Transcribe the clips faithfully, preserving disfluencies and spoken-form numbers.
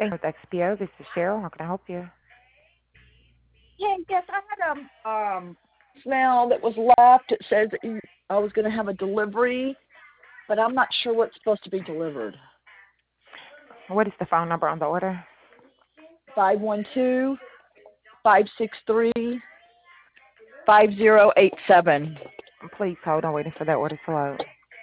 Thank you with X P O. This is Cheryl. How can I help you? Yeah, yes, I had a um smell that was left. It says that you, I was going to have a delivery, but I'm not sure what's supposed to be delivered. What is the phone number on the order? Five one two five six three five zero eight seven. Please hold on, waiting for that order to load.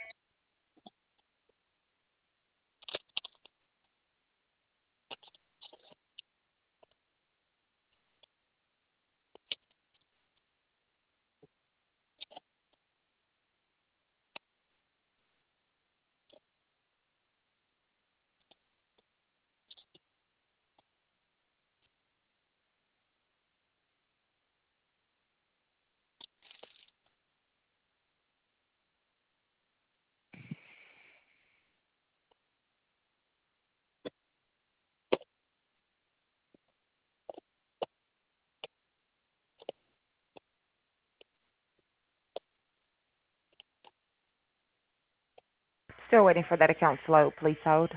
Still waiting for that account to load. Please hold.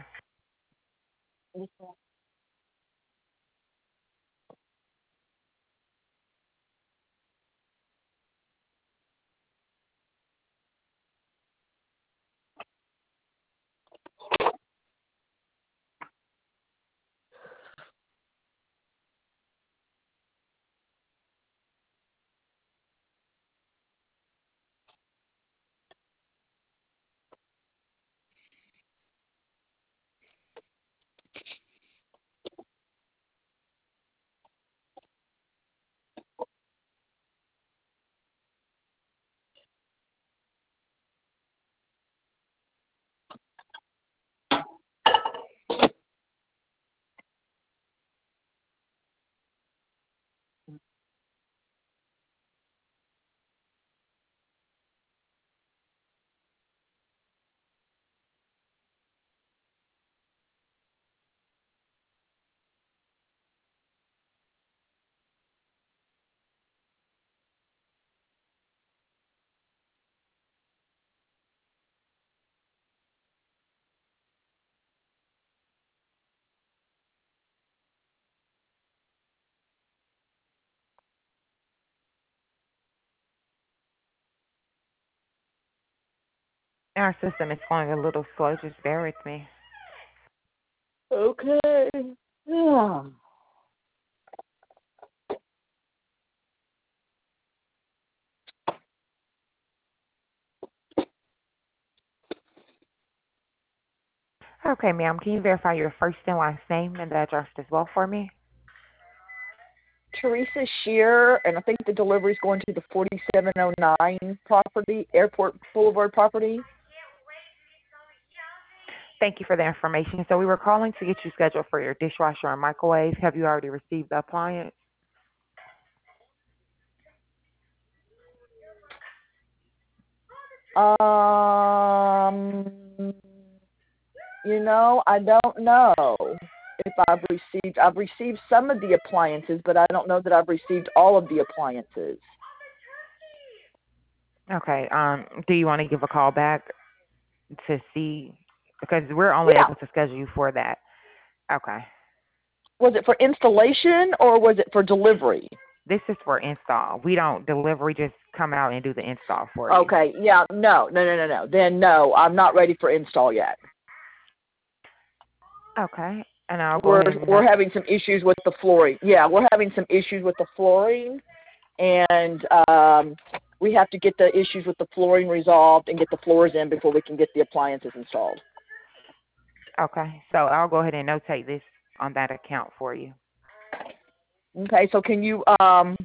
Our system is going a little slow. Just bear with me. Okay. Yeah. Okay, ma'am. Can you verify your first and last name and the address as well for me? Teresa Shear, and I think the delivery is going to the forty-seven oh nine property, Airport Boulevard property. Thank you for the information. So we were calling to get you scheduled for your dishwasher and microwave. Have you already received the appliance? Um, you know, I don't know if I've received, I've received some of the appliances, but I don't know that I've received all of the appliances. Okay. Um, do you want to give a call back to see? Because we're only Yeah. able to schedule you for that. Okay. Was it for installation or was it for delivery? This is for install. We don't deliver. We just come out and do the install for you. Okay. Yeah. No, no, no, no, no. Then no, I'm not ready for install yet. Okay. And I'll go We're ahead and we're having some issues with the flooring. Yeah, we're having some issues with the flooring, and um, we have to get the issues with the flooring resolved and get the floors in before we can get the appliances installed. Okay. So I'll go ahead and notate this on that account for you. Okay, so can you um,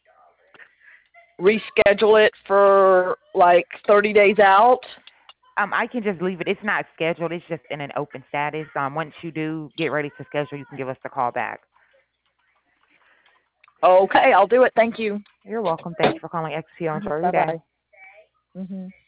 reschedule it for like thirty days out? Um, I can just leave it. It's not scheduled. It's just in an open status. Um, once you do get ready to schedule, you can give us a call back. Okay, I'll do it. Thank you. You're welcome. Thanks for calling X P O. Enjoy your Bye day. bye. Mm-hmm.